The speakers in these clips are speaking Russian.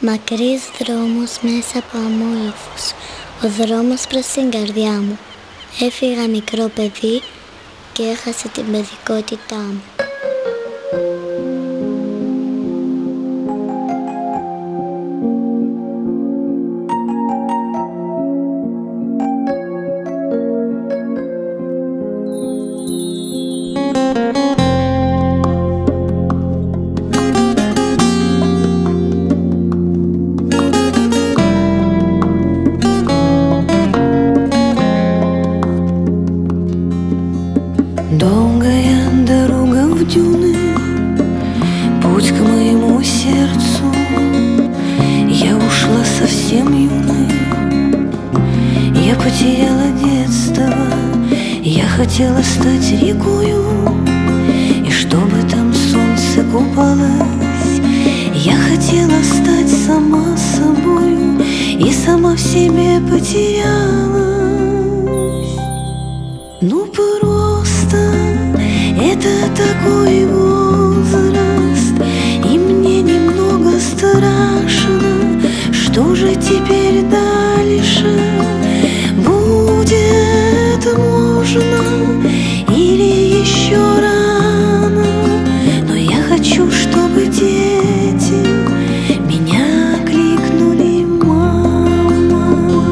Μακρύς δρόμος μέσα από αμόλοφους, ο δρόμος προς την καρδιά μου. Έφυγα μικρό παιδί και έχασε την παιδικότητά μου. Долгая дорога в дюны, путь к моему сердцу. Я ушла совсем юной, я потеряла детство. Я хотела стать рекою, и чтобы там солнце купалось. Я хотела стать сама собою, и сама в себе потерялась. Ну просто это такой возраст, и мне немного страшно. Что же теперь дальше будет можно, или еще рано? Но я хочу, чтобы дети меня кликнули мама.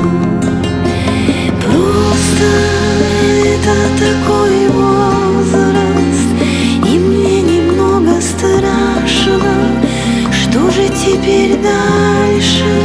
Просто это такой возраст, и мне немного страшно. Что же теперь дальше?